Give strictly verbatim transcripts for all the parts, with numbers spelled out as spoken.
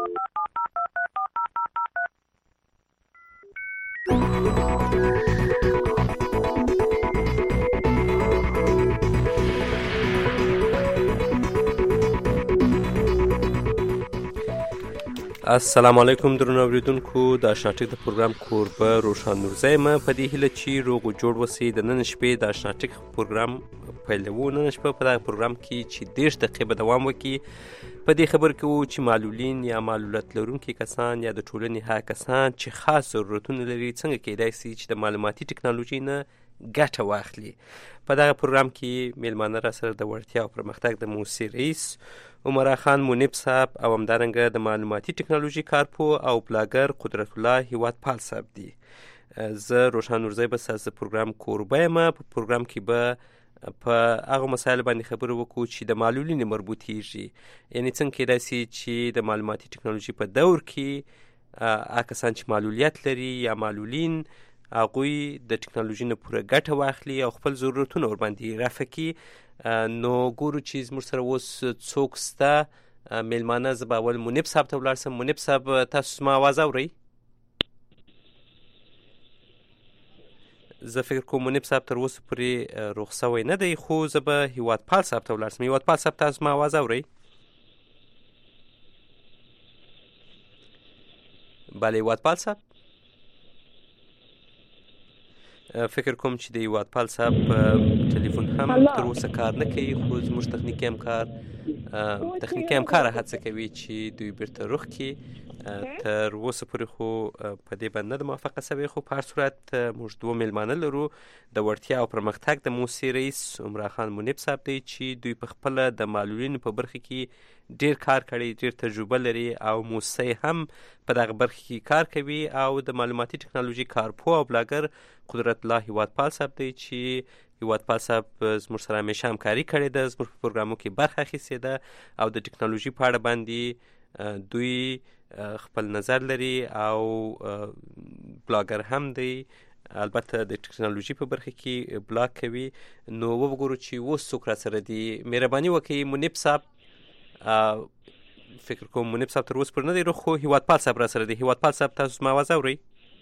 السلام علیکم درنو اوریدونکو د آشناټک د پروګرام کوربه روشان نورزی یم په دې هیله چې روغ او جوړ اوسئ. د نن شپې د آشناټک پروګرام پیلوو. نن شپه په دغه پروګرام کې چې دېرش دقیقې به دوام وکړي په دې خبر کوو چې معلولین یا معلولیت لرونکي کسان یا د ټولنې هغه کسان چې خاص ضرورتونه لري څنګه کیدای سي چې د معلوماتي ټکنالوژي نه ګټه واخلي. په دغه پروګرام کې میلمانه را سره د وړتیا او پرمختګ د موسسې رئیس عمرا خان منیب صاحب او همدارنګه د معلوماتي ټکنالوژي کارپو او بلاګر قدرت الله هیوادپال صاحب دي. زه روشان نورزی به ستاسو د پروګرام کوربه یم. په پروګرام کې به په هغه مسایلو باندې خبرې وکړو چې د معلولینو مربوطیږي، یعنې څنګه کیدای سي چې د معلوماتي ټکنالوژي په دور کې هغه کسان چې معلولیت لري یا معلولین هغوی د ټکنالوژي نه پوره ګټه واخلي او خپل ضرورتونه ورباندې رفع کړي. نو ګورو چې زموږ سره اوس څوک شته میلمانه. زه به اول منیب صاحب ته ولاړ شم. منیب صاحب تاسو زما اواز اورئ؟ زه فکر کوم منیب صاحب تر اوسه پورې روغ شوی نه دی، خو زه به هیوادپال صاحب ته ولاړ شم. هیوادپال صاحب تاسو زما اواز اورئ؟ بله هیوادپال صاحب فکر کوم چې د هیوادپال صاحب ټلیفون هم تر اوسه کار نه کوي، خو زموږ تخنیکي همکار تخنیکي همکار هڅه کوي چې دوی بیرته رخ کړي. تر اوسه پورې خو په دې باندې نه ده موافقه شوې، خو په هر صورت موږ دوه میلمانه لرو. د وړتیا او پرمختګ د موسسې رئیس عمرا خان منیب صاحب دی چې دوی په خپله د معلولینو په برخه کې ډیر کار کړی، ډیر تجربه لري او موسسه هم په دغه برخه کې کار کوي. او د معلوماتي ټکنالوژي کارپو او بلاګر قدرت الله هیوادپال صاحب دی چې هیوادپال صاحب زموږ سره همیشه همکاري کړې ده، زموږ په پروګرامو کې برخه اخیستې ده او د ټکنالوژي په اړه باندې دوی خپل نظر لري او بلاګر هم دی، البته د ټکنالوژي په برخه کې بلاګ کوي. نو وګورو چې اوس څوک را سره دي. مهرباني وکړئ منیب صاحب، فکر کوم منیب صاحب تر اوسه پورې نه دی روغ، خو هیوادپال صاحب را سره دی. هیوادپال صاحب تاسو زما اواز اورئ؟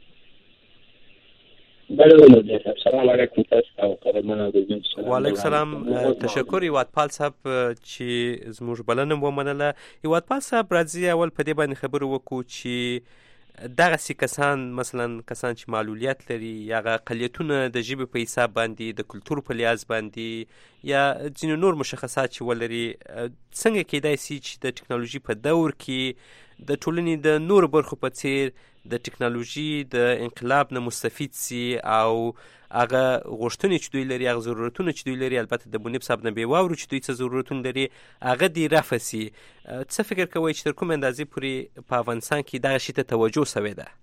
السلام علیکم. تاسو وعلیکم السلام. تشکر هیوادپال صاحب چې زموږ بلنه ومنله. هیوادپال صاحب راځي اول په دې باندې خبرې وکړو چې دغسې کسان مثلا کسان چې معلولیت لري یا هغه اقلیتونه د ژبې په حساب باندې د کلتور په لحاظ باندې یا ځینې نور مشخصات چې ولري، څنګه کیدای سي چې د ټکنالوژي په دور کې د ټولنې د نورو برخو په څیر د ټکنالوژي د انقلاب نه مستفید سي او هغه غوښتنې چې دوی لري، هغه ضرورتونه چې دوی لري، البته د منیب صاحب نه بې واورو چې دوی څه ضرورتونه لري، هغه دې رفع سي. څه فکر کوئ چې تر کومې اندازې پورې په افغانستان کې دغه شي ته توجه شوې ده؟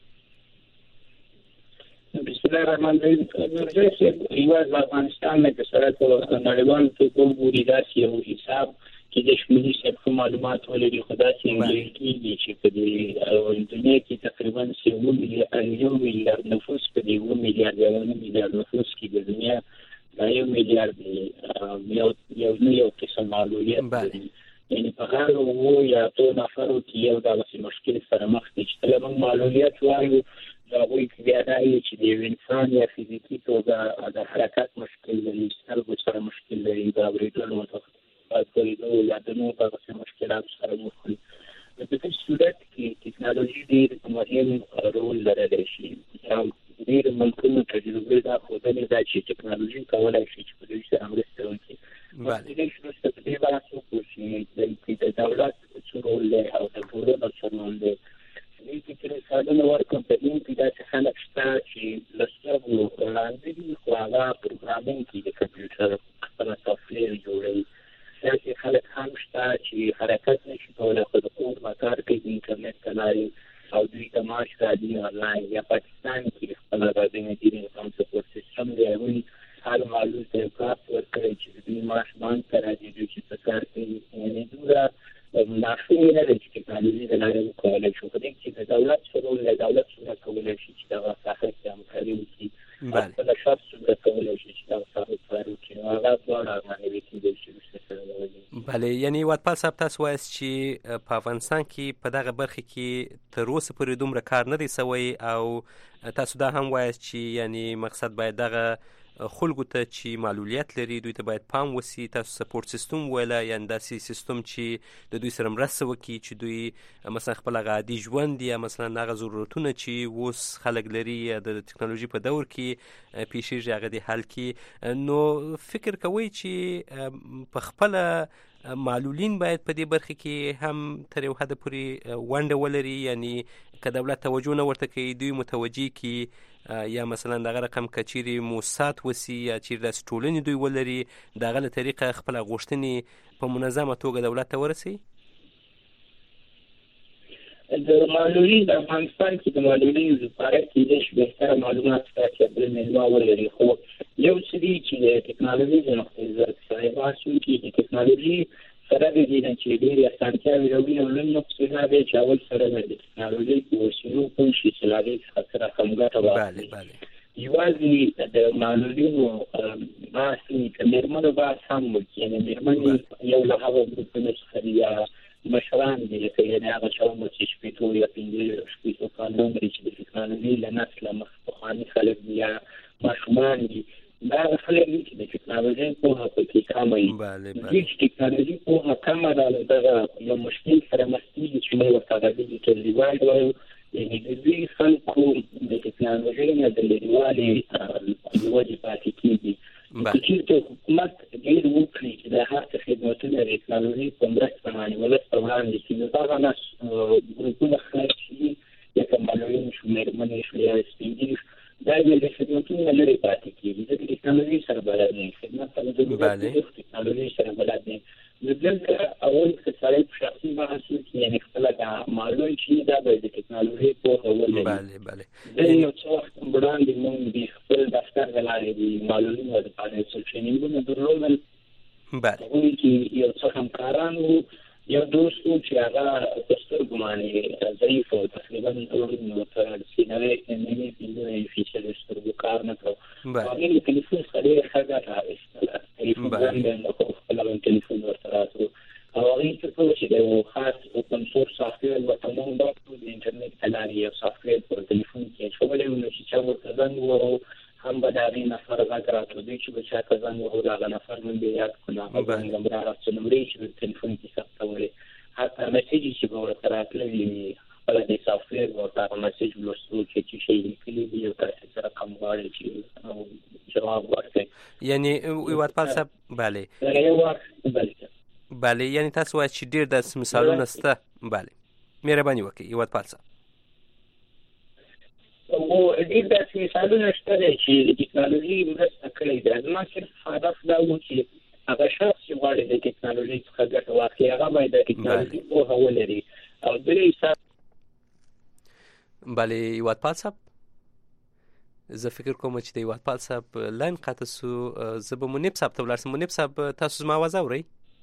بسم الله الرحمن الرحیم. یوازې افغانستان نه که سره په نړیوال توګه وګوري داسې یو حساب چې د شمولي صحي معلومات ولري، خو داسې انګلیل کېږي چې په دې دنیا کې تقریبا یو میلیارد نفوس په دې اووه میلیارد یا اوه میلیارد نفوس کې د دنیا دا یو میلیارد یو نه یو قسم معلولیت لري. یعنې په هر اووه یا اتو نفرو کې یو دغسې مشکل سره مخ دي چې کله موږ معلولیت وایو د هغوی کې بیا دا وي چې د یو انسان یا فزیکي توګه د حرکت مشکل لري، سترګو سره مشکل لري، د اورېدلو کړېدو یا د نور دغسې مشکلاتو سره مخ وي. په دې صورت کې ټکنالوژي ډېر مهم رول لرلی شي. ډېر ملکونو تجربې دا ښودلې ده چې ټکنالوژي کولی شي چې په دوی سره مرسته وکړي. کېدای شي وروسته په دې بحث وکړو چې د دولت څه رول دی او د ټولنو څه رول دی. دې کې چې مثالونه ورکړم، په دې کې داسې خلک شته چې له سترګو وړاندې دي، خو هغه پروګرامینګ کې د کمپیوټر خپله سافټویر جوړوي. داسې خلک هم شته چې حرکت نشي کولی، خو د کور نه کار کوي د انټرنیټ له لارې او دوی ته معاش راځي آنلاین. یا پاکستان کې خپله د نجیب انسان سپورټ سیسټم دی، هغوی هر معلول ته یو کارت ورکړی چې د دوی معاش بانک ته راځي، دوی چې څه کار کوي. یعنې دومره مناسبې نه ده چې ټکنالوژي د لارې وکولی شو. په دې کې چې د دولت څه رول دی، دولت څومره کولی شي چې دغه ساحه کې همکاري وکړي، خپله شخص څومره کولی شي چې دغه ساحه کار وکړي. نو هغه دواړه معنوي کېدای شي وروسته سره ولري. بله، یعنی واتپال صاحب تاسو وایاست چې په افغانستان کې په دغه برخه کې تر اوسه پورې دومره کار نه دی سوی، او تاسو دا هم وایاست چې یعنی مقصد باید دغه خلکو ته چې معلولیت لري دوی ته باید پام وسی. تاسو سپورټ سیستم ویله، یعنی داسې سیستم چې د دوی سره مرسته وکړي چې دوی مثلا خپل هغه عادي ژوند یا مثلا هغه ضرورتونه چې اوس خلک لري یا د ټکنالوژي په دور کې پیښیږي هغه دې حل کړي. نو فکر کوئ چې په خپله معلولین باید په دې برخه کې هم تر یو حد پورې ونډه ولري، یعنی که دولت توجه نه ورته کوي دوی متوجه کړي، یا مثلا دغه رقم که چیرې موسسات وسی یا چیرې داسې ټولنې دوی ولري دغه له طریقه خپله غوښتنې په منظمه توګه دولت ته ورسوي؟ د معلولین د افغانستان کې د معلولین لپاره کېدای شي بهتره معلومات شته بل مېلمه ولري، خو یو څه دي چې د ټکنالوژي د نقطې نظر څخه باسو چې د ټکنالوژي سره د دې چې ډېرې اسانتیاوې راوړي او لږ نقص دا دی چې اول سره د ټکنالوژي په وسیلو کوم شي چې لا دې څخه سره کم ګټه واخلي. یوازې د معلولینو بحث د مېرمنو بحث هم وکړي، یعنې مېرمنې یو له هغو ګروپونو څخه یا مشران دي لکه یعنې هغه چا عمر چې شپېتو یا پنځه شپېتو کالونه عمر چې د ټکنالوژي له نسله مخکې پخواني خلک دي یا ماشومان دي، دا خلک دي چې د ټکنالوژي پوهه پکې کمه وي. دوی چې ټکنالوژي پوهه کمه ده دغه یو مشکل سره مخ کېږي چې موږ ورته د ډیجیټل ډیوایډ وایو، یعنې د دوی خلکو د ټکنالوژۍ نه د لرېوالي له وجې پاتې کېږي. که چېرته حکومت ډېر وکړي چې د هر څه خدمتونه د ټکنالوژۍ په مرسته باندې ولس ته وړاندې کړي، نو دغه نس ګروپونه خلک چې دي لکه معلولین شو، مېرمنې شو یا سپین ږیري شو، دا د خدمتونو نه لرې پاتې کېږي. ځکه ټکنالوژي سره بلد نه وي، خدمت ته د ټکنالوژي سره بلد نه وي. نو دلته اول که سړی په شخصي بحث وکړي، یعنې خپله د معلول چې دا باید د ټکنالوژۍ پوهه ولري. زه یو څه وخت وړاندې موږ د خپل دفتر له لارې د معلولینو دپاره یو څه ټرېنینګونه درلودل. هغوی کې یو څه همکاران وو، یو دوست وو چې هغه په سترګو باندې ضعیف و، تقریبا نو تر سینوي نوي پنځه فیصده سترګو کار نه کوو. هغې له تلیفون څخه ډېره ښه ګټه اخیستله، تلیفون باندې خپله تلیفون ورته راتلو او هغې څه کوو چې د یو خاص اوپن سورس سافټویر ورته موږ ډاکړو، د انټرنېټ له لارې یو سافټویر پر تلیفون کې اچولی وو، نو چې چا ورته زنګ ووهو هم به د هغې نفر غږ راته دوی چې به چا ته زنګ وهو د هغه نفر نوم به یاد کړو، نو هغه زنګ هم راغسته نمرې چې په تلیفون کې ثبتولې، حتی مسیج چې به ورته راتللی وي خپله د سافټویر به ورته هغه مسیج لوستو چې څه شی لیکلي دي او تاسې سره کم غواړئ چې جواب ورکړئ. یعنې واتپال صاحب بله دغه یو وخت بله بله یعنې تاسو وایاست چې ډېر داسې مثالونه شته. بله مهرباني وکړئ واتپال صاحب. او ډېر داسې مثالونه شته دی چې د ټکنالوژي مرسته کړې ده. زما صرف هدف دا و چې هغه شخص چې غواړي د ټکنالوژۍ څخه ګټه واخلي هغه باید د ټکنالوژۍ پوهه ولري. او بل حساب بله واتپال صاحب، زه فکر کوم چې د واتپال صاحب لاین قطع سو، زه به منیب صاحب ته ولاړ شم. منیب صاحب تاسو زما آواز اورئ؟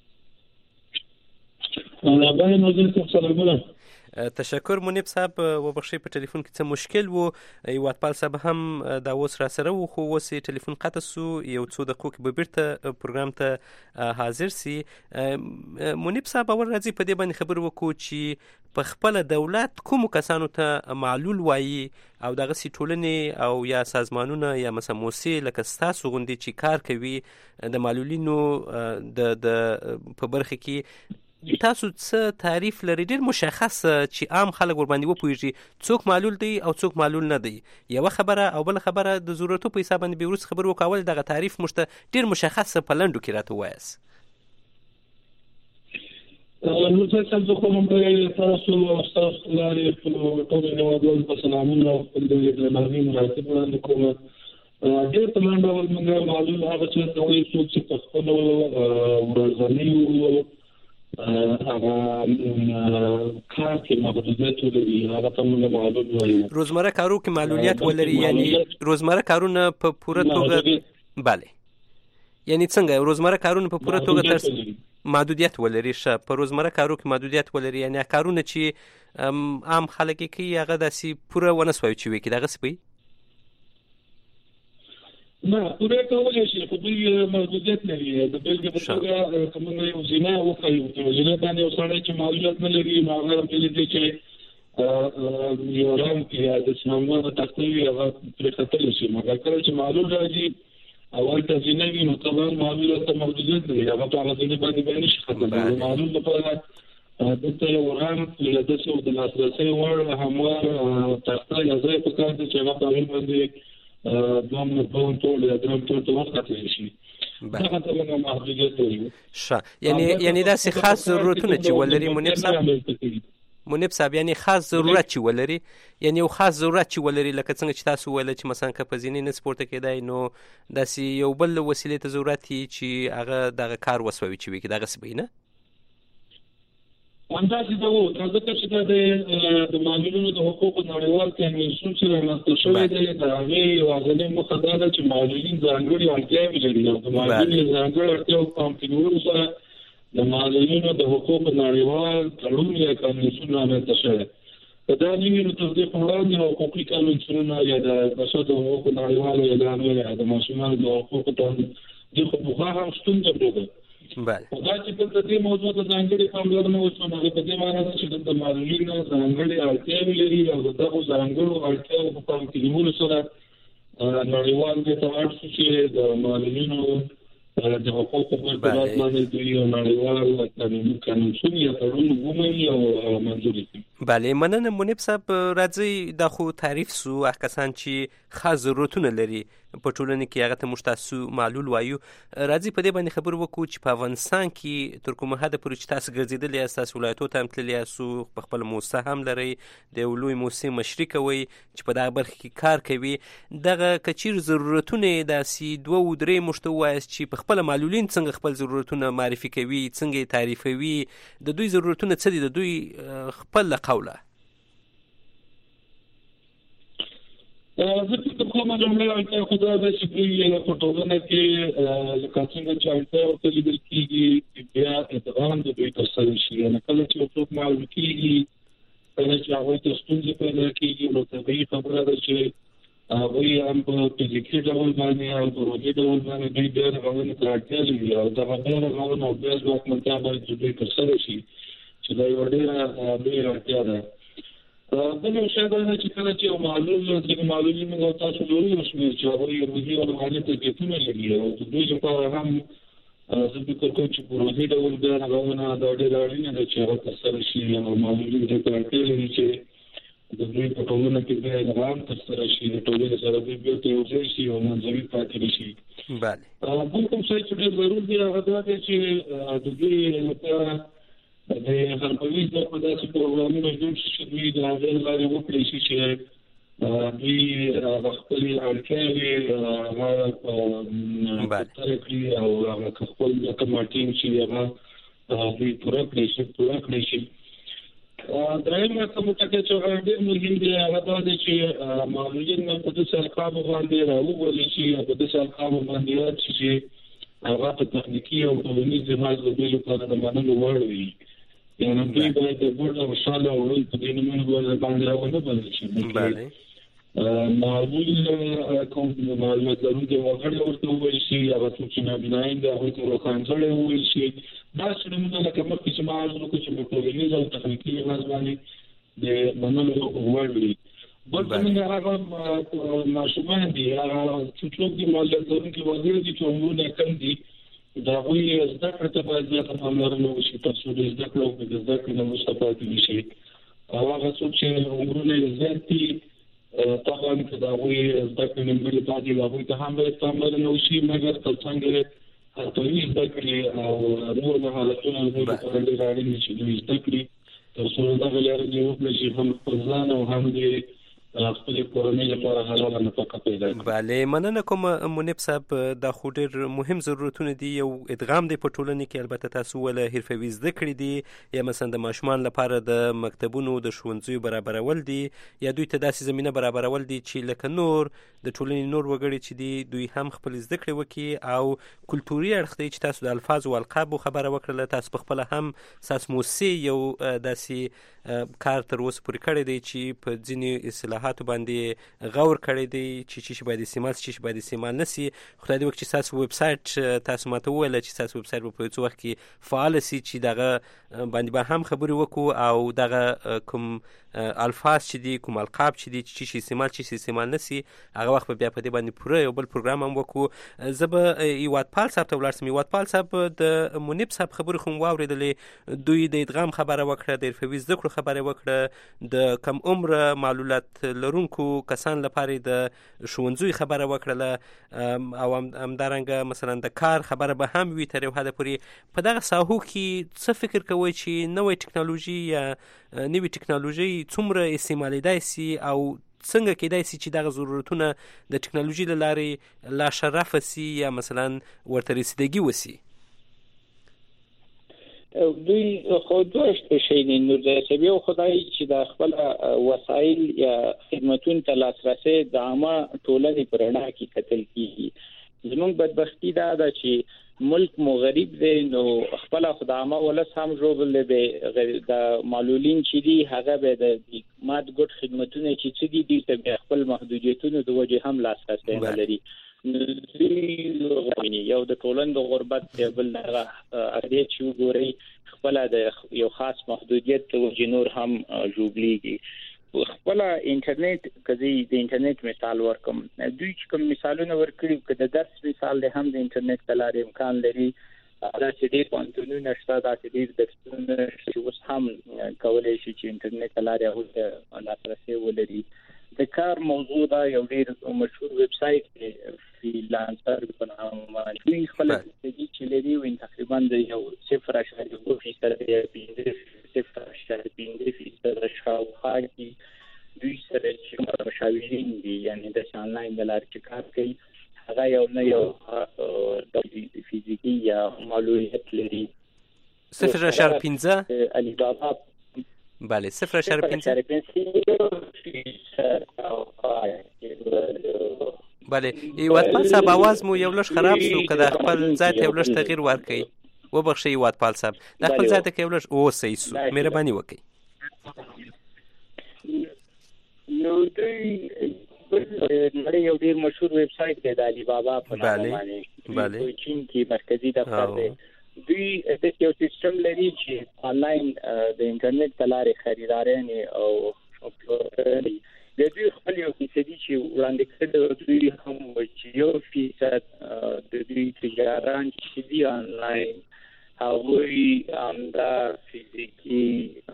بله ناظر صاحب سلامونه. تشکر منیب صاحب، وبخښئ په ټلیفون کې څه مشکل و، واتپال صاحب هم دا اوس را سره و، خو اوس یې ټلیفون قطع سو، یو څو دقیقو کې به بیرته پروګرام ته حاضر سي. منیب صاحب اول راځي په دې باندې خبرې وکړو چې په خپله دولت کومو کسانو ته معلول وایي او دغسې ټولنې او یا سازمانونه یا مثلا موسسې لکه ستاسو غوندې چې کار کوي د معلولینو د د په برخه کې، تاسو څه تعریف لري ډېر مشخص چې عام خلک ورباندې وپوهېږي څوک معلول دی او څوک معلول نه دی؟ یوه خبره او بله خبره د ضرورتو په حساب باندې به وروسته خبرې وکړو، اول دغه تعریف موږ ته ډېر مشخص په لنډو کې راته ووایاست. نو صاحب زه خو هم تاسو او ستاسو لارې خپلو ټولو هېوادوالو ته سلامونه او خپل د درناوي مراتب وړاندې کوم. ډېر په لنډ ډول موږ معلول هغه څه ته وایو څوک چې په خپلو ورځنیو هغه کار کې محدودیت ولري هغه ته موږ معلول وایو. روزمره کارو کې معلولیت ولري، یعنې روزمره کارونه په پوره توګه بله یعنی څنګه روزمره کارونه په پوره توګه تر محدودیت ولري؟ ښه، په روزمره کارو کې محدودیت ولري، یعنی کارونه چې عام خلک یې کوي هغه داسې پوره ونه سوای چې وکړي، دغسې به نه پوره کولای شي خو دوی محدودیت لري د بلګې په توګه کوم یو زینه وکړي چې زینه باندې وسړی چې معلومات نه لري نو هغه په دې چې یو رام کې د سمون د تخوي هغه پر خطر شي مګر کله چې معلومات راځي اول ته زینه وي نو طبعا معلومات ته موجودیت لري هغه په هغه زینه باندې باندې شي خطر معلومات لپاره دته یو رام له دسو د لاسرسي وړ هموار تخته یزای په کار چې هغه په باندې دوم دوم ټول درم ټول ته وخت شي دا ته محدودیت لري ښه یعنی یعنی دا څه خاص ضرورتونه چې ولري منیب صاحب منیب صاحب یعنی خاص ضرورت چې ولري یعنی یو خاص ضرورت چې ولري لکه څنګه چې تاسو ویل چې مثلا که په ځینې نه سپورت کېدای نو داسې یو بل وسیلې ته ضرورت چې هغه دغه کار وسوي چې وي دغه څه نه اندازې دا وو ځکه چې د د معلولینو د حقوقو نړیوال کنوانسیون سره رامنځته شوی دی د هغې یوه ځلې موخه دا ده چې معلولین ځانګړې اړتیاوې لري او د معلولینو ځانګړې اړتیاوو پام کولو سره د معلولینو د حقوقو نړیوال تړون یا کنوانسیون رامنځته شوی که دا نه وي نو تر دې په وړاندې حقوقي کنوانسیونونه یا د بشر د حقوقو نړیوال اعلان یا د ماشومانو د حقوقو تړون دې خو پخوا هم شتون درلوده بله دا چې په دې موضوع ته ځانګړې پاملرنه وشوه نو په دې معنی ده چې د معلولینو ځانګړې اړتیاوې لري او د دغو ځانګړو اړتیاوو په پام کې نیولو سره نړیوال دې ته اړ شو چې د معلولینو د حقوقو په اړه باندې دوی یو نړیوال قانون کنوانسیون یا تړون ومني او منظور کړي. بله مننه منیب صاحب راځئ دا خو تعریف سو هغه کسان چې خاص ضرورتونه لري په ټولنه کې هغه ته موږ تاسو معلول وایو راځي په دې باندې خبر وکړو چې په افغانستان کې تر کومه حده پورې چې تاسو ګرځېدلي یاست تاسو ولایتو ته هم تللي یاستو په خپله موسسه هم لرئ د یو لوی موسسې مشري کوئ چې په دغه برخه کې کار کوي دغه که چیرې ضرورتونه یې داسې دوه او درې موږ ته ووایاست چې په خپله معلولین څنګه خپل ضرورتونه معرفي کوي څنګه یې تعریفوي د دوی ضرورتونه څه دي د دوی خپل له قوله زه فکر کوم لومړی اړتیا خو دا ده چې دوی په ټولنه کې لکه څنګه چې اړتیا ورته لیدل کېږي بیا ادغام د دوی ترسره شي یعنې کله چې یو څوک معلول کېږي کله چې هغوی ته ستونزې پیدا کېږي نو طبیعي خبره ده چې هغوی هم په فزیکي ډول باندې او په روحي ډول باندې دوی بیا رغونې ته اړتیا لري او دغه بیا رغونه او بیا ځواکمنتیا باید د دوی ترسره شي چې دا یوه ډېره لویه اړتیا ده. بل یو شی دا ده چې کله چې یو معلول ځینې معلولین موږ تاسو لرو یو شمېر چې هغوی روحي او روحاني تکلیفونه لري او د دوی لپاره هم زه فکر کوم چې په روحي ډول بیا رغونه دا ډېره اړینه ده چې هغه ترسره شي او معلولین دې ته اړتیا لري چې د دوی په ټولنه کې بیا ادغام ترسره شي د ټولنې سره دوی بېرته یو ځای شي او منځوي پاتې نه شي. بله بل کوم شی چې ډېر ضرور دی هغه دا دی چې د دوی لپاره د غربوي زده کړو داسې پروګرامونه جوړ شي چې دوی د هغې له لارې وکړی شي چې دوی هغه خپلې اړتیاوې هغه ترې کړي او هغه خپل کوم ټیم چې هغه دوی پوره کړی شي پوره کړی شي. درېیمه کومه ټکی چې هغه ډېر مهم دی هغه دا دی چې معلولین په داسې القابو باندې راوبولي شي او په داسې القابو باندې یاد شي چې هغه په تخنیکي او ټولنیز لحاظ د دوی لپاره د منلو وړ وي. یعنې دوی باید د ګډ او خوشحاله او لوی په دې نومونو باندې راونه بلل شي. معلول کوم معلومات لرونکی وګړی ورته وویل شي هغه څوک چې نابینایي دي هغوی ته روښانځړی وویل شي داسې نومونه لکه مخکې چې ما عرض وکړو چې په ټولنیز او تخنیکي لحاظ باندې د منلو وړ وي. بل څنګه هغه ماشومان دي هغه څوک دي معلومات لرونکي وګړي دي چې عمرونه کم دي د هغوی زده کړې ته باید زیاته پاملرنه وشي تر څو د زده کړو او د زده کړې نه وروسته پاتې نه شي. او هغه څوک چې عمرونه یې زیات دي طبعا که د هغوی زده کړې نیمګړې پاتې وي هغوی ته هم باید پاملرنه وشي مګر تر څنګه حرفوي زده کړې او نور مهارتونه دوی لپاره ډېر اړین دي چې دوی زده کړي تر څو دغه لارې دوی وکړي چې هم خپل ځان او هم د خپل کورنۍ لپاره حلاله نفقه پیدا کړي. بله مننه کوم منیب صاحب دا خو ډېر مهم ضرورتونه دي یو ادغام دی په ټولنه کې البته تاسو وله حرفوي زده کړې دي یا مثلا د ماشومان لپاره د مکتبونو د ښوونځیو برابرول دي یا دوی ته داسې زمینه برابرول دي چې لکه نور د ټولنې نور وګړي چې دي دوی هم خپل زده کړې وکړي او کلتوري اړخ دی چې تاسو د الفاظ او القابو خبره وکړله تاسو په خپله هم ستاسو موسسې یو داسې کار تر اوسه پورې کړی دی چې په ځینې اصلاحاتو باندې غور کړی دی چې چې باید استعمال شي چې باید استعمال نه سي. خدای دې وکړي چې ستاسو ویب سایټ تاسو ماته وویل چې ستاسو ویب سایټ به په څه وخت کې فعال سي چې دغه باندې به هم خبرې وکړو او دغه کوم الفاظ چې دي کوم القاب چې دي چې شي استعمال چې استعمال نه سي هغه وخت به بیا په دې باندې پوره یو بل پروګرام هم وکړو. زه به هیوادپال صاحب ته ولاړ سم. هیوادپال صاحب د منیب صاحب خبرې خو واورېدلې، دوی د ادغام خبره وکړه، د حرفوي زده کړو خبره وکړه، د کم عمره معلولات لرونکو کسان لپاره د ښوونځیو خبره وکړله او همدارنګه مثلا د کار خبره به هم وي تر یو حده پورې. په دغه ساحو کې څه فکر کوئ چې نوې ټکنالوژي یا نوې ټکنالوژي څومره استعمالیدای سي او څنګه کېدای سي چې دغه ضرورتونه د ټکنالوژي له لارې لا شرفه سي یا مثلا ورته رسیدګي وسي؟ دوی خو دوه شی دي نورزای صاحب. یو خدای چې د خپل وسایل یا خدمتونو ته لاسرسي د عامه ټولنې په رڼا کې کتل کیږي. زموږ بدبختی دا ده چې ملک مو غریب دی، نو خپل خدامه ولس هم جوړل دی د معلولین چې دي هغه به د ماد ګډ خدمتونه چې څه دي د ته خپل محدودیتونو د وجه هم لاسرسي نه لري. یو د ټولن د غربت بل نه اړې چې ګوري خپل د یو خاص محدودیت د وجه نور هم جوړلیږي. خپل انټرنیټ کدی د انټرنیټ مثال ورکم، دوی چې کوم مثالونه ورکړي کده درس مثال له هم د انټرنیټ تلاري امکان لري. دا چې ډېر پوهنتونونه شته، دا چې ډېر درسونه چې اوس هم کولای شي چې انټرنیټ تلاري هغه لاسرسي ولري. د کار موضوع دا یو ډېر مشهور ویب سایټ فریلانسر په نامه باندې دوی خپل چې لري وین تقریبا د یو صفر اشاریه اوه فیصد دی صفر اشاریه پنځه فیصد شاوخوا کې دوی سره چې مشاورین دي، یعنی د آنلاین د لارې چې کار کوي هغه یو نه یو د فزیکی یا معلولیت لري. صفر اشاریه پنځه علی بابا بله صفر اشاریه پنځه بله. هیوادپال صاحب آواز مو یو لږ خراب شو، که د خپل ځای ته یو لږ تغییر ورکړئ وبخښئ هیوادپال صاحب، د خپل ځای ته که یو لږ اوس صحیح شو مهرباني وکړئ. نو دوی نړۍ یو ډېر مشهور ویب سایټ دی د علی بابا په نامه باندې، په چین کې مرکزي دفتر دی. دوی د یو سیستم لري چې آنلاین د انټرنیټ په لارې خریداران او پلوري د دوی خپل یو فیصدي چې وړاندې کړي دوی هم چې یو فیصد د دوی تجاران چې دي آنلاین هغوی همدا فزیکي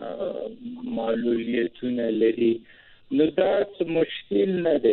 معلولیتونه لري. نو دا مشکل نه دی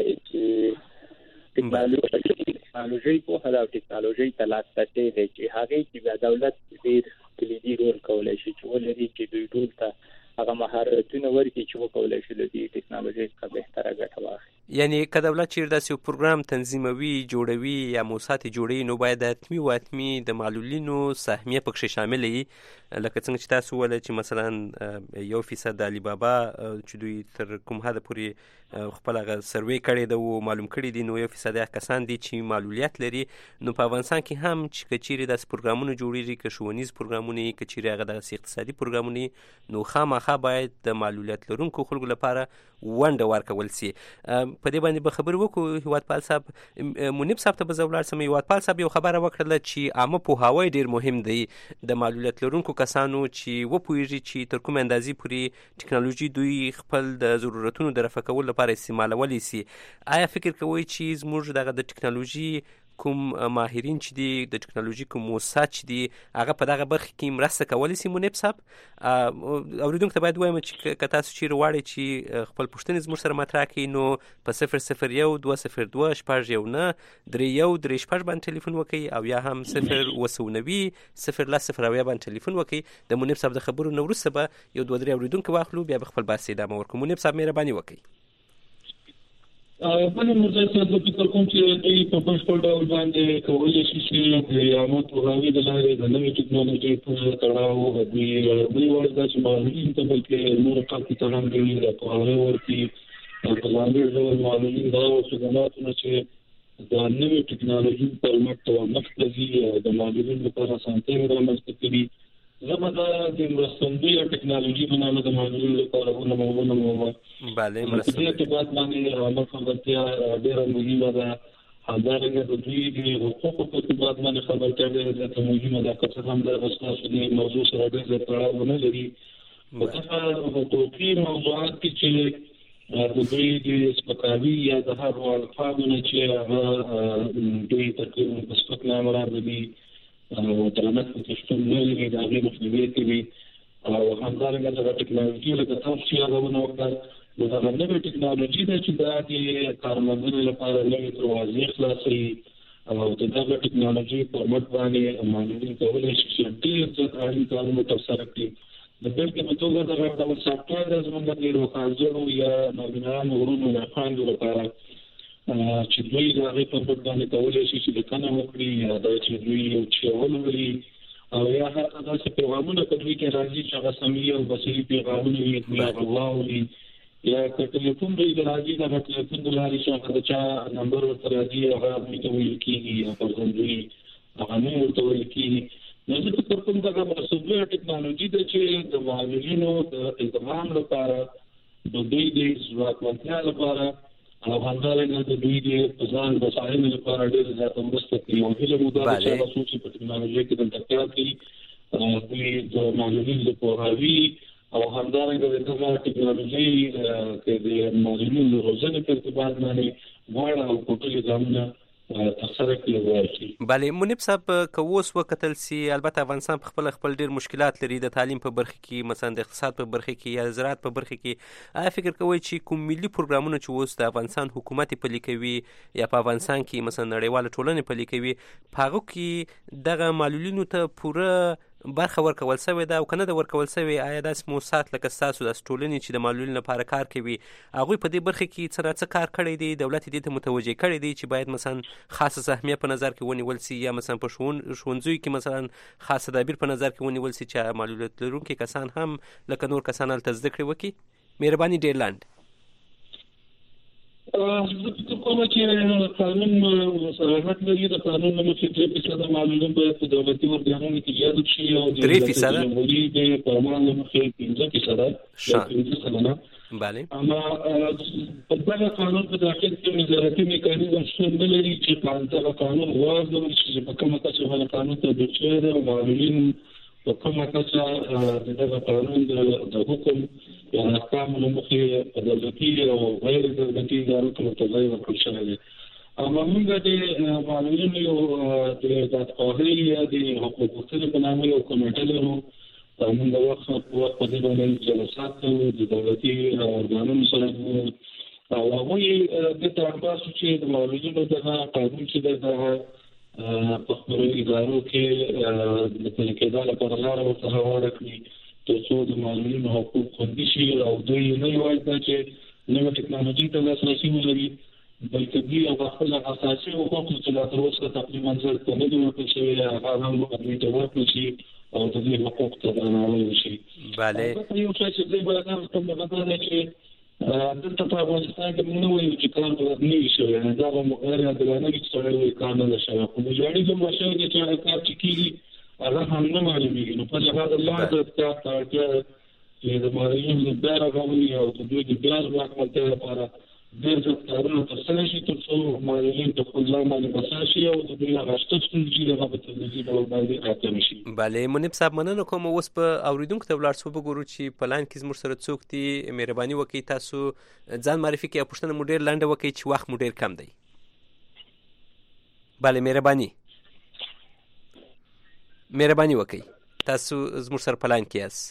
چې ټکنالوژي په هغه ټکنالوژي ته لاسرسي دی چې هغه چې د دولت ډېر کلیدي رول کولای شي چې ولري چې دوی ټول ته هغه مهارتونه ورکړي چې وکولای شي د دې ټکنالوژي څخه بهتره ګټه واخلي. یعنی که دولت چیرې داسې یو پروګرام تنظیموي جوړوي یا موسسات جوړوي نو باید حتمي و حتمي د معلولینو سهمیه پکښې شامله وي، لکه څنګه چې تاسو وویل چې مثلا یو فیصد د علی بابا چې دوی تر کوم حده پورې خپل هغه سروې کړی ده او معلوم کړي دي، نو یو فیصد هغه کسان دي چې معلولیت لري. نو په افغانستان کې هم چې که چیرې داسې پروګرامونه جوړېږي، که ښوونیز پروګرامونه که چیرې هغه داسې اقتصادي پروګرامونه، نو خامخا باید د معلولیت لرونکو خلکو لپاره ونډه ورکول سي. په دې باندې به خبرې وکړو. هیوادپال صاحب منیب صاحب ته به زه ولاړ سم. هیوادپال صاحب یو خبره وکړله چې عامه پوهاوی ډېر مهم دی د معلولیت لرونکو کسانو چې وپوهېږي چې تر کومې اندازې پورې ټکنالوژي دوی خپل د ضرورتونو د رفع کولو لپاره استعمالولی سي. آیا فکر کوئ چې زموږ دغه د ټکنالوژي کوم ماهرین چې دي، د ټکنالوژي کوم موسسات چې دي، هغه په دغه برخه کې مرسته کولی شي؟ منیب صاحب اورېدونکو ته باید ووایم چې که تاسو چیرې غواړئ چې خپل پوښتنې زموږ سره مطرح کړئ نو په صفر صفر یو دوه صفر دوه شپږ یو نه درې یو درې شپږ باندې ټلیفون وکړئ او یا هم صفر اووه سوه نوي صفر لس صفر اویا باندې ټلیفون وکړئ. د منیب صاحب د خبرو نه وروسته به یو دوه درې اورېدونکي واخلو، بیا به خپل بحث ادامه ورکړو. منیب صاحب مهرباني وکړئ. په نورزای صاحب د فکر کوم چې دوی په بشپړ ډول باندې کولی شي چې د عامه پوهاوي د لارې د نوې ټکنالوژۍ په تړاو دوی دوی وړ دا چې معلولین ته بلکې نور خلکو ته هم دوی د پوهاوی ورکړي په ځانګړي ډول معلولین دا خدماتونه چې د نوې ټکنالوژۍ پر مټ مخ ته ځي د معلولین لپاره اسانتیاوې رامنځته کړي زما د مرستندوی ټکنالوژي باندې د معلوماتو لپاره ونه مو bale مرستندوی په بات باندې عامه خبرتیا ډیره مهمه ده. همدارنګه د دوی د حقوقو په بات باندې خبرتیا ډیره مهمه ده. که څه هم د اساسي د موضوع سره ډېر تړاو نه لري. په حقوقي موضوعات کې چې د دوی د سپکاوي یا د هغو الفاظو چې هغه دوی تقریبا په سپک نام راغلي او درنښت پکې نه لري، د هغې مخنیوی کوي. او همدارنګه د ټکنالوژي لکه تاسو چې یادونه وکړه، نو دغه نوې ټکنالوژي ده چې دا د کارمندانو لپاره نوې دروازې خلاصوي او د دغه ټکنالوژي په مټ باندې معلومین کولی شي چې ډېر زیات اړین کارونه ترسره کړي. د بېلګې په توګه دغه ډول سافټویر زموږ د روښانجوړو یا نابینانو غرونو یا خویندو لپاره چې دوی د هغې په مټ باندې کولی شي چې لیکنه وکړي یا دا چې دوی یو څه ولولي او یا هغه داسې پیغامونه په دوی کې راځي چې هغه سمي او بصري پیغامونه وي، دوی هغه واوري. یا که ټلیفون دوی د راځي دغه ټلیفون د لارې چې هغه د چا نمبر ورته راځي هغه دوی ته ویل کېږي یا پر دوی هغه نه ورته ویل کېږي. نو زه فکر کوم دغه مرستندویه ټکنالوژي ده چې د معلولینو د التزام لپاره، د دوی د ځواکمنتیا لپاره او همدارنګه د دوی د ځان بساینې لپاره ډېره زیاته مرسته کوي. او هیله مو دا ده چې هغه څوک چې په ټکنالوژۍ کې دلته کار کوي دوی د معلولینو د پوهاوي او همدارنګه د دغه ټکنالوژۍ کې د معلولینو د روزنې په ارتباط باندې غواړه او کوټلې ګامونه ترسره کړي وایي. بله منیب صاحب، که اوس وکتل سي البته افغانستان په خپل خپل ډیر مشکلات لري، د تعلیم په برخه کې مثلا د اقتصاد په برخه کې یا زراعت په برخه کې. آیا فکر کوئ چې کوم ملي پروګرامونه چې اوس د افغانستان حکومت پلي کوي یا په افغانستان کې مثلا نړیواله ټولنه پلي کوي، په هغه کې دغه معلولینو ته پوره برخه ورکول شوې ده او که نه ده ورکول شوې، آیا داسې موسسات لکه ستاسو داسې ټولنې چې د معلولینو لپاره کار کوي هغوی په دې برخه کې څه نه څه کار کړی دی؟ دولت دې ته متوجه کړی دی چې باید مثلا خاصه سهمیه په نظر کې ونیول سي یا مثلا په ښوونځیو کې مثلا خاص تدابیر په نظر کې ونیول سي چې معلولیت لرونکي کسان هم لکه نور کسان هلته زده کړې وکړي؟ مهرباني ډېر لاندې. زه فکر کوم چې قانون صراحت لري. د قانون له مخې درې فیصده معلولین باید په دولتي ارګانونو کې جذب شي او درې فیصده د فرمان له مخې پنځه فیصده پنځه سلنه. بله اما په دغه قانون په داخل کې وزارتي میکانیزم شتون نه لري چې دغه قانون غواړي چې په کومه کچه باندې قانون تطبیق شوی دی او معلولین په کومه کچه دغه قانون د حکم یا احکامو له مخې په دولتي او غیر دولتي ادارو کې متوجه ورکړل شوی دی. اما موږ د معلولینو یو د دادخواهۍ یا د حقوق پوښتنې په نامه یو کمیټه لرو. موږ د وخت په وخت په دې باندې جلسات کوو د دولتي ارګانونو سره او هغوی دې ته اړ شو چې د معلولینو دغه قانون چې دی دغه په خپلو ادارو کې د پلي کېدا لپاره لاره ورته هواره کړي تر څو د معلولینو حقوق خوندي شي او دوی نه یوازې دا چې نوې ټکنالوژي ته لاسرسي ولري بلکې دوی هغه خپل اساسي حقوق چې لا تر اوسه تقریبا زر ته نه دي ورکړل شوي هغه هم دوی ته ورکړل شي او د دوی حقوق ته درناوی وشي. بله یو څه چې دوی باید هم کوم دغه دی چې دلته په افغانستان کې موږ نه وایو چې کار باید نه وي شوی، دا به غیر عادلانه وي چې سړی وایي کار نه ده شوی، خو مجاهد دومره شوی دی چې هغه کار چې کېږي هغه هم نه معلومېږي. نو په لحاظ الله د احتیاط ته اړتیا ده چې د معلولینو د بیا رغونې او د دوی د بیا ځواکمنتیا لپاره ډېر زیات کارونه ترسره شي تر څو معلولین په خپل ځان باندې بسا شي او د دوی هغه شته ستونزې چې هغه په تدریجي ډول باندې راکمې شي. بله منیب صاحب مننه کوم. اوس په اورېدونکو ته ولاړ شو وګورو چې په لاین کې زموږ سره څوک دي. مهرباني وکړئ تاسو ځان معرفي کړئ او پوښتنه مو ډېر لنډه وکړئ چې وخت مو ډېر کم دی. بله مهرباني مهرباني وکړئ تاسو زموږ سره په لاین کې یاست.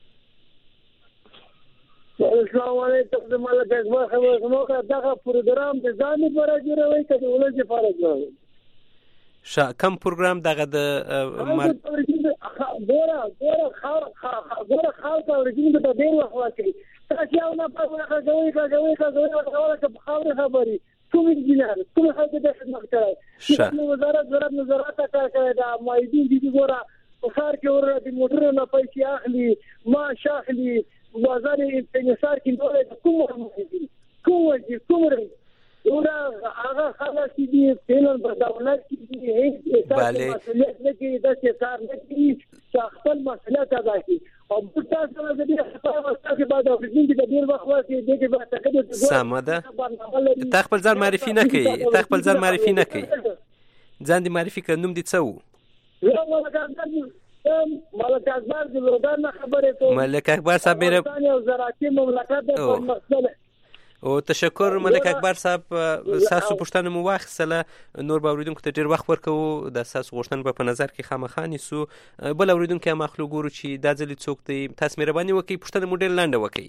السلام علیکم. د ملک اکبر خبر زموږ دغه پروګرام د ځان لپاره جوړوي که د ولس لپاره جوړوي؟ شا کم پروګرام دغه د ګوره ګوره ګوره خلک اورېدونکو ته ډېر وخت ورکوي. تاسو یو نفر غږوئ غږوئ غږوئ ورته که په خبرې خبرې کوم انجینر کوم خلکو د خدمت کړی وزارت وزارت نظارت کار کړی دا مایدین دي ګوره په ښار کې ور د موټرو نه پیسې اخلي معاش اخلي بازار انحصار کې نور کوم کوم وجه کوم رنګ ورا هغه خلاص دي فعلا په دولت کې هیڅ مسؤلیت نه کوي د کار نه کوي چې خپل خپل مسؤلیت ادا کړي او موږ تاسو سره د دې خبرو تاسو باید اوریدونکو د ډیر وخت واسي د دې په تکلیف سمه ده. تا خپل ځان معرفي نه کوي تا خپل ځان معرفي نه کوي ځان دې معرفي کړه. نوم دې څه و؟ یو ملک اکبر ملک اکبر د لودان خبرې کوم. ملک اکبر صاحب افغانستان یو زراعتي مملکت دی په مسله. او تشکر ملک اکبر صاحب. ساسو پوښتنه مو واخیستله نور به اوریدونکو ته ډېر وخت ورکوو د ساسو غوښتنه به په نظر کې خامخا نیسو. بل اوریدونکی هم اخلو ګورو چې دا ځل څوک دی. تاسو مهرباني وکړئ پوښتنه مو ډېر لنډه وکړئ.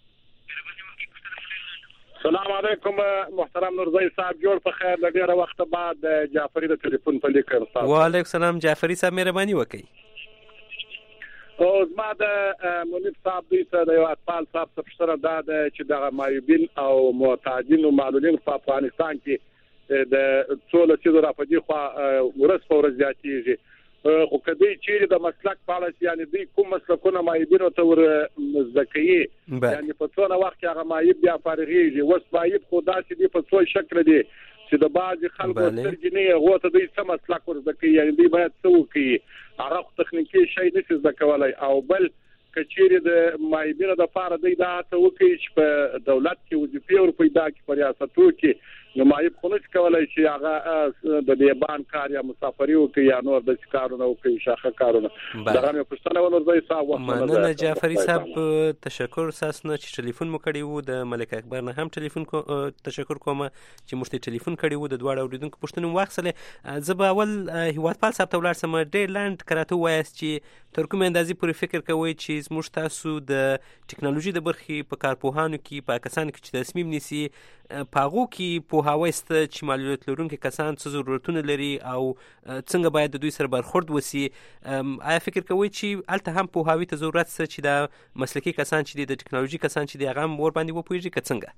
السلام علیکم محترم نورزی صاحب جوړ په خیر. له ډېره وخته بعد جعفري د ټلیفون په لیک کړم. وعلیکم السلام جعفري صاحب مهرباني وکړئ. او زما د منیب صاحب دوی ته د یو اطفال صاحب څه پوښتنه دا ده چې دغه معیوبین او معتادین او معلولین په افغانستان کې د څو لسیزو راپدې خوا ورځ په ورځ زیاتېږي. خو که دوی چیرې د مسلک په اړه یعنې دوی کوم مسلکونه معیوبینو ته ور زده کوي یعنې په څونه وخت کې هغه معیوب بیا فارغېږي. اوس معیوب خو داسې دي په څو شکله دي چې د بعضې خلکو سترګې نه هغو ته دوی څه مسلک ور زده کوي یعنې دوی باید څه وکړي. هغه خو تخنیکي شی نشي زده کولی. او بل که چیرې د معیوبینو دپاره دوی دا هڅه وکړي چې په دولت کې وظیفې ور پیدا کړي په ریاستو کې نو معیوب خو نشي کولی چې هغه د دیبان کار یا مسافري وکړي یا نور داسې کارونه وکړي شاخه کارونه. دغه مې پوښتنه ونورزی صاحب مننه جعفري صاحب. تشکر ستاسو نه چې ټلیفون مو کړی و. د ملک اکبر نه هم ټلیفون تشکر کوم چې موږ ته ټلیفون کړی و. د دواړو اوریدونکو پوښتنې مو واخیستلې. زه به اول هیوادپال صاحب ته ولاړ شم. ډېر لنډ که راته ووایاست چې تر کومې اندازې پورې فکر کوئ چې زموږ تاسو د ټکنالوژي د برخې په کارپوهانو کې په کسانو کې چې تصمیم نیسي په هغو کې پوهاوی شته چې معلولیت لرونکي کسان څه ضرورتونه لري او څنګه باید د دوی سره برخورد وسي. آیا فکر کوئ چې هلته هم پوهاوي ته ضرورت شته چې دا مسلکي کسان چې دي د ټکنالوژي کسان چې دي هغه هم ورباندې وپوهېږي که څنګه؟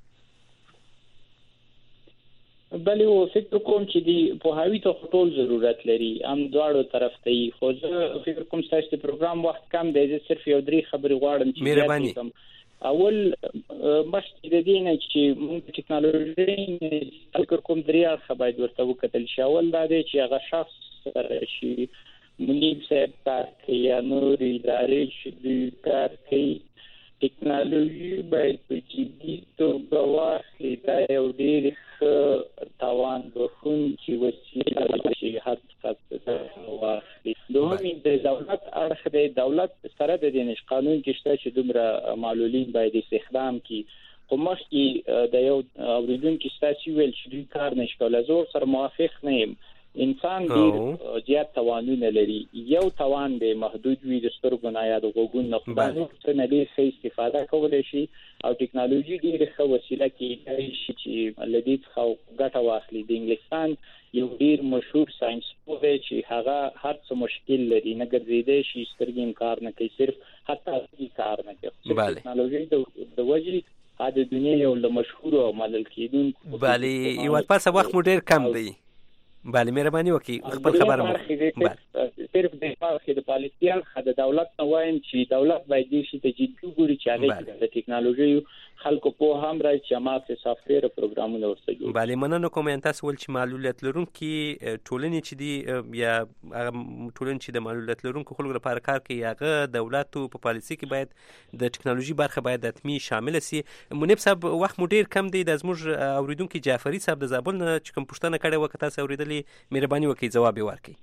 بلې و فکر کوم چې دی پوهاوي ته ټول ضرورت لري هم دواړو طرف ته یي. خو زه فکر کوم ستاسو د پروګرام وخت کم دی. زه صرف یو درې خبرې غواړم چې مهرباني. اول مخکې د دې نه چې موږ ټکنالوژي فکر کوم درې اړخه باید ورته وکتل شي. اول دا دی چې هغه شخص سره شي منیب صاحب کار کوي یا نور ادارې چې دوی کار کوي ټکنالوژي باید په جدي توګه واخلي. دا یو ډېر ښه تاوان بخښونکې وسیله چې هر څه واخلي. دوهم د دولت اړخ دی. دولت سره د دې نش قانون کې شته چې دومره معلولین باید استخدام کړي. خو مخکې د یو اوریدونکي ستاسو ویل چې دوی کار نشي کولی. زه ورسره موافق نه یم. انسان ډېر زیات توانونه لري. یو توان دی محدود وي د سترګو نه یا د غوږونو نه. خو دا نور څه نه ډېر ښه استفاده کولی شي او ټکنالوژي ډېره ښه وسیله کېدای شي چې له دې څخه ګټه واخلي. د انګلستان یو ډېر مشهور ساینسپوه دی چې هغه هر څه مشکل لري نه ګرځېدی شي سترګې هم کار نه کوي صرف حتی کار نه کوي. ټکنالوژي د وجې هغه د دنیا یو له مشهورو او منل کېدونکو. بله هیوادپال صاحب وخت مو ډېر کم دی. بله مهرباني وکړئ خپل خبره مو. صرف د پاکستان د پالیسي اړخ د دولت نه وایم چې دولت باید دې شي ته جدي وګوري چې هغه د ټکنالوژي خلکو په هم راځي چې ماته سافټویر پروګرامونه ورسره جوړ. بله مننه کوم. تاسو ول چې معلولیت لرونکي ټولنې چې دي یا ټولنې چې د معلولیت لرونکو خلکو لپاره کار کوي هغه دولت په پالیسي کې باید د ټکنالوژي برخه باید حتمي شامل شي. منیب صاحب وخت مو ډېر کم دی. د زموږ اوریدونکي جعفري صاحب د زابل نه چې کوم پوښتنه کړې وه که تاسو اورېدلې مهرباني وکړئ ځواب یې ورکړئ.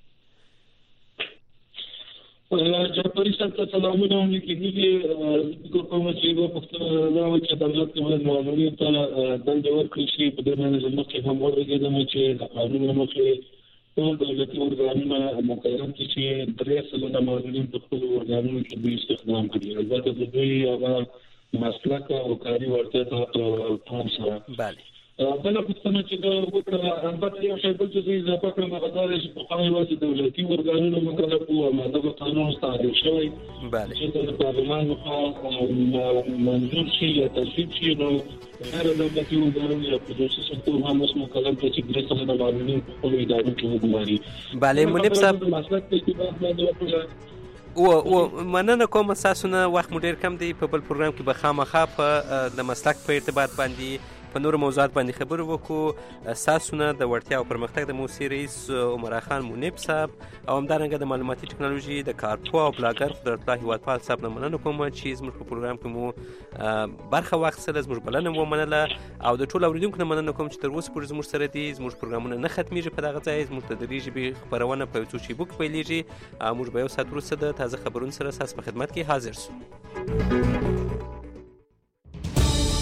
جعفري صاحب ته سلامونه ولیکي. کوم چې یو پښتو دا و چې دولت باید معلولین ته دندې ورکړي شي. په دې باندې زموږ کې هم ورغېدم چې د قانون مخې ټول دولتي ارګانونه مقرر کړي چې درې سلنه معلولین په خپلو ارګانونو کې دوی استخدام کړي. البته د دوی هغه مسلک او کاري وړتیا ته پام سره. بله بله پوښتنه چې دا وکړه البته یو شی بل چې زه اضافه کړم هغه دا دی چې پخوا یوازې دولتي ارګانونه مکلف وو او دغه قانون تعریف شوی چې د پارلمان لخوا منظور شي یا تصویب شي نو غیر دولتي ارګانونه یا خصوصي سکتور هم اوس مکلف دي چې درې سلنه معلولین په خپلو ادارو کې وګماري. بله منیب صاحب مسلک ته اعتبار باندې وکړه. او او مننه کوم. تاسو نه وخت مو ډېر کم دی. په بل پروګرام کې به خامخا په د مسلک په ارتباط باندې په نورو موضوعات باندې خبرې وکړو. ستاسو نه د وړتیا او پرمختګ د موسسې رئیس عمرا خان منیب صاحب او همدارنګه د معلوماتي ټکنالوژي د کارپوه او بلاګر قدرت الله هیوادپال صاحب نه مننه کوم چې زموږ په پروګرام کې مو برخه واخیستله، زموږ بلنه ومنله، او د ټولو اورېدونکو نه مننه کوم چې تر اوسه پورې زموږ سره دي. زموږ پروګرامونه نه ختمیږي په دغه ځای، زموږ د دري ژبې خپرونه په یو څو شیبو کې پیلېږي او موږ به یو ساعت وروسته د تازه خبرونو سره ستاسو په خدمت کې حاضر سو.